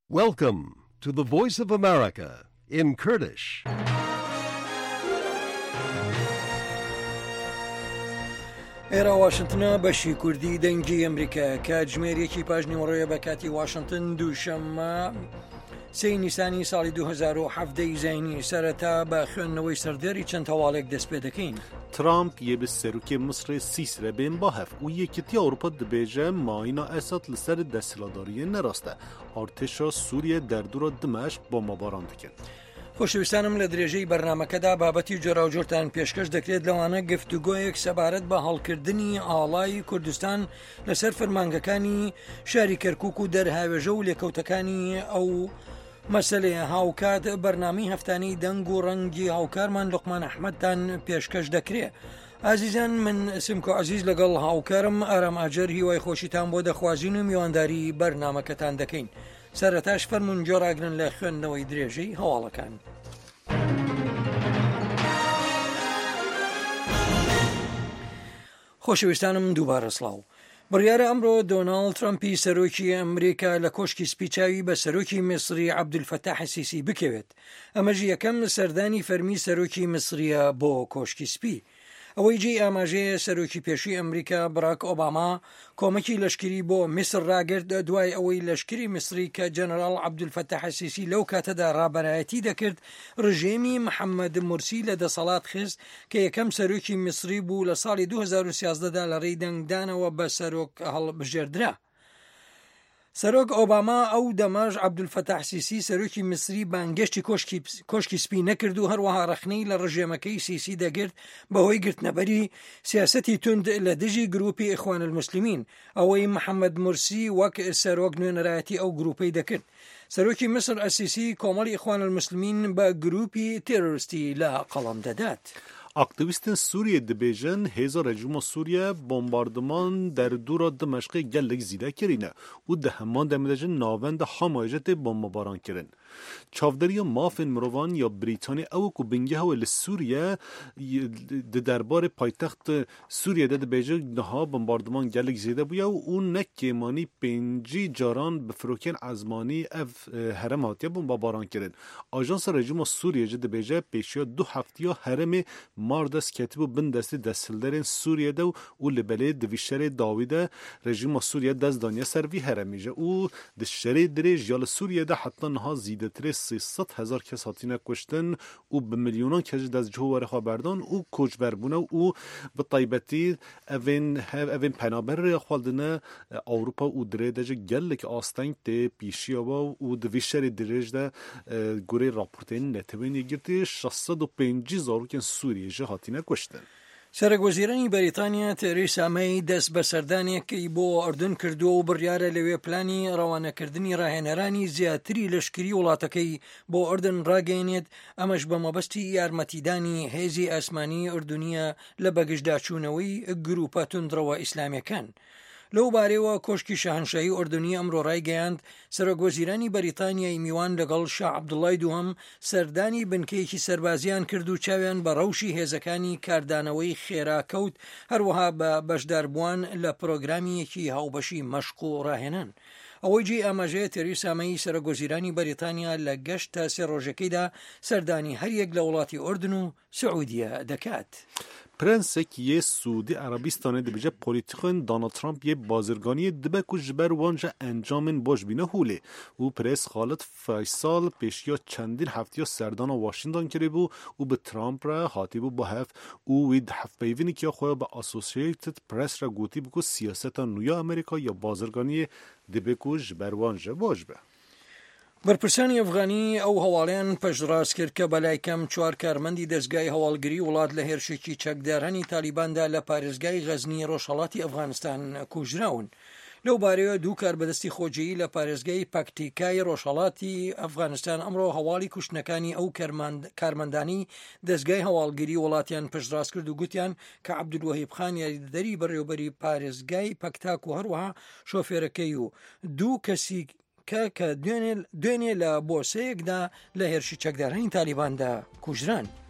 Welcome to the Voice of America in Kurdish. ئێرە واشنتنە بەشی کوردی دەنگی ئەمریکا کاتژمێرێکی پاژنەوەڕۆیە بە کاتی واشنتن دووشەممە 3 نیسانی ساڵی 2017 زینی سەرەتا بە خوێندنەوەی سەردەری چەند هەواڵێک دەست پێ دەکەین. ترامپ یه به سروکی مصر سیسره بین باهف و یکیتی اروپا دبیجه ماینا اساد لسر دستلاداری نراسته ارتشا سوریه در دور دمشق با مباران دکن. خۆشەویستانم لە درێژەی بەرنامەکەدا بابەتی جۆراوجۆرتان پێشکەش دەکرێت لەوانە گفتوگۆیەک سەبارەت بە هەڵکردنی ئاڵای کوردستان لەسەر فەرمانگەکانی شاری کەرکووک و دەرهاوێژە و لێکەوتەکانی ئەو مەسەلەیە هاوکات بەرنامەی هەفتانەی دەنگ و ڕەنگی هاوکارمان لوقمان ئەحمەدتان پێشکەش دەکرێت. ئازیزان من سمکۆ عزیز لەگەڵ هاوکارم ئارام ئاجەر هیوای خۆشیتان بۆ دەخوازین و میوانداری بەرنامەکەتان دەکەین. سەرەتاش فەرمون جۆراگرن لە خوێندنەوەی درێژەی هەواڵەکان. خۆشەویستانم دووبارە سڵاو. بڕیارە ئەمڕۆ دۆناڵد ترامپی سەرۆکی ئەمریکا لە کۆشکی سپیچاوی بە سەرۆکی میسری عەبدولفەتاح سیسی بکەوێت. ئەمەش یەکەم سەردانی فەرمی سەرۆکی میسریە بۆ کۆشکی سپی. ئەوەی جێی ئاماژەیە سەرۆکی پێشووی ئەمریکا براک ئۆباما کۆمەکی لەشکری بۆ میسر ڕاگرت دوای ئەوەی لەشکری میسری کە جەنەرال عەبدولفەتاح سیسی لەو کاتەدا ڕابەرایەتی دەکرد ڕژێمی محەممەد مورسی لە دەسەڵات خست کە یەکەم سەرۆکی میسری بوو لە ساڵی 2013دا لە ڕێی دەنگدانەوە بە سەرۆک هەڵبژێردرا. سەرۆک ئۆباما ئەو دەمەژ عەبدولفەتاح سیسی سەرۆکی میسری بانگەشتی کۆشکی سپی نەکرد و هەروەها ڕەخنەی لە ڕژێمەکەی سیسی دەگرت بەهۆی گرتنەبەری سیاسەتی توند لە دژی گروپی ئیخوان المسلمین ئەوەی محەممەد مورسی وەک سەرۆک نوێنەرایەتی ئەو گروپەی دەکرد. سەرۆکی میسر ئەسیسی کۆمەڵی ئیخوان المسلمین بە گروپی تێرۆریستی لە قەڵەم دەدات. اکتیویستان سوریه دبیجن هزار رژیم سوریه بمباردمان در دور دمشق گلک زیده کرینه و ده همان دمدجن ناوند حمایت بمباران کرن. چاودری مافن مروان یا بریتانیا او کو بنگه ها لسوریه دربار پایتخت سوریه ده دبیجن نها بمباردمان گلک زیده بویا و اون نکیمانی پنجی جاران بفروکن ازمانی اف هرم هاتیه بمباران کرن. آژانس رژیم سوریه جد دبیجن پیشیا 2 هفته هرم ماردس کتیب و بندستی دستلدرین سوریه دو و لبله دویشتر داویده رژیم سوریه دست دانیه سروی هرمیجه و دشتری دریج یال سوریه ده حتی نها زیده تر 300,000 کس هاتینه کشتن و به میلیونان کس دست جوهر خبردان و کجبربونه و به طیبتی اوین پنابر خالدنه اروپا و دریدج گلک آستنگ ده پیشیا و دویشتر دریج ده گوری راپورتین نتوینی گرتی 650,000 کن سوریه هاتینە کوشتن. سەرۆکوەزیرانی بەریتانیا تێریسا مەی دەست بە سەردانێکی بۆ ئەردن کردووە و بڕیارە لەوێ پلانی ڕەوانەکردنی ڕاهێنەرانی زیاتری لەشکری وڵاتەکەی بۆ ئەردن ڕاگەیەنێت ئەمەش بە مەبەستی یارمەتیدانی هێزی ئاسمانی ئوردونیە لە بەگشتداچوونەوەی گروپە توندرەوە ئیسلامیەکان. لەو بارەوە کۆشکی شاهنشاهی ئوردنی ئەمڕۆ ڕایگەیاند سەرۆکوەزیرانی بەریتانیای میوان لەگەڵ شاه عەبدوڵای دووهەم سەردانی بنکەیەکی سەربازیان کرد و چاویان بە ڕەوشی هێزەکانی کاردانەوەی خێراکەوت هەروەها بە بەشداربووان لە پرۆگرامیەکی هاوبەشی مەشق و ڕاهێنان. ئەوەی جێی ئاماژەیە تێریسا مەی سەرۆکوەزیرانی بەریتانیا لە گەشتە سێ ڕۆژەکەیدا سەردانی هەریەک لە وڵاتی ئوردن و سعودیە دەکات. پرنسک یه سعودی عربستان دبیجه پولیتیکن دونالد ترامپ یه بازرگانی دبه که جبر وانجا انجامن باش بینه هوله و پرس خالد فیصل پیشیا چندین هفته سردان واشنگتن کرده بو و به ترامپ را حاطی بو با هف و وید هف بیوینی که خواه با اسوسییتد پرس را گوتی بکو سیاست نویا امریکا یا بازرگانی دبه که جبر وانجا باش به. بەرپرسانی ئەفغانی ئەو هەواڵیان پەشڕاست کرد کە بەلای کەم 4 کارمەندی دەستگای هەواڵگری وڵات لە هێرشێکی چەکدارانی تالیباندا لە پارێزگای غەزنی ڕۆژهەڵاتی ئەفغانستان کوژراون. لەو بارەوە 2 کار بەدەستی خۆجێیی لە پارێزگای پاکتیکای ڕۆژهەڵاتی ئەفغانستان ئەمڕۆ هەواڵی کوشتنەکانی ئەو کارمەندانی دەستگای هەواڵگری وڵاتیان پشتڕاست کرد و گوتیان کە عەبدولوەهیب خان یاریدەری بەڕێوەبەری پارێزگای پەکتاک و هەروەها شۆفێرەکەی و 2 کەسی کە دوێنێ لە بۆسەیەکدا لە هێرشی چەکدارانی تالیباندا کوژران.